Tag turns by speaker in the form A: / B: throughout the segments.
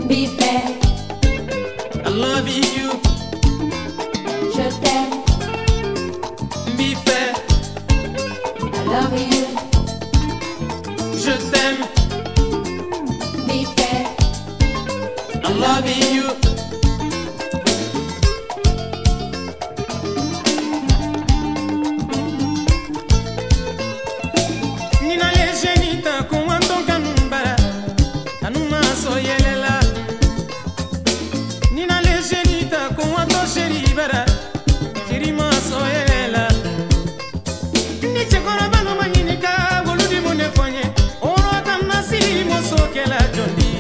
A: Be fair.
B: I love you.
A: Je t'aime.
B: Be fair.
A: I love you.
B: Je t'aime.
A: Be fair.
B: I love you. Nina lejenita kumando kanumbara kanuma soyelela. Nina lejenita kumando sheribara jirima soyelela. Ni chekora bano manyinika goludi monefonye oro tanasi mosokela jondi.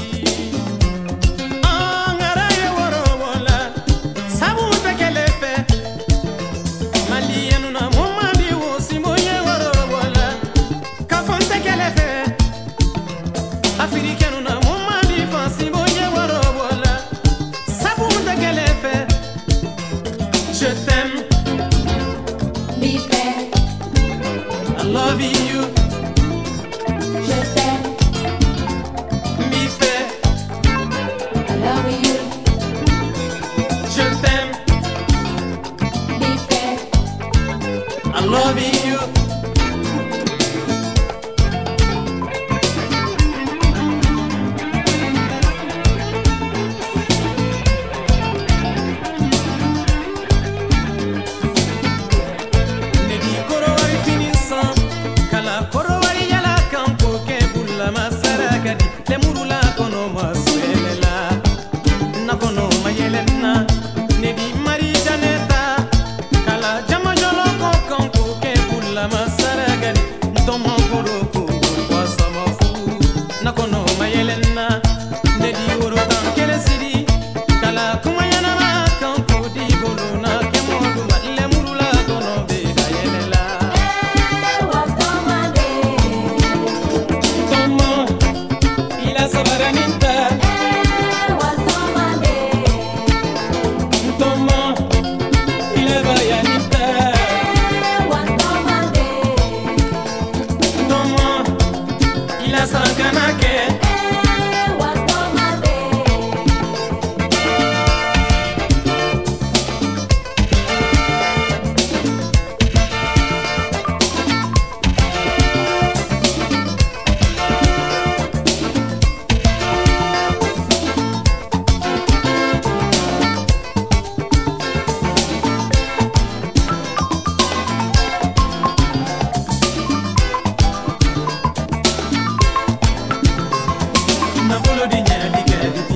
B: Africaine na moma di fancy boye warobola sabunda qu'elle est fait. Je t'aime.
A: Be fair.
B: I love you.
A: Je t'aime.
B: Be fair.
A: I love you.
B: Je t'aime.
A: Be fair.
B: I love you.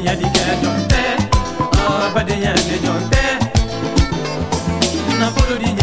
B: Follow the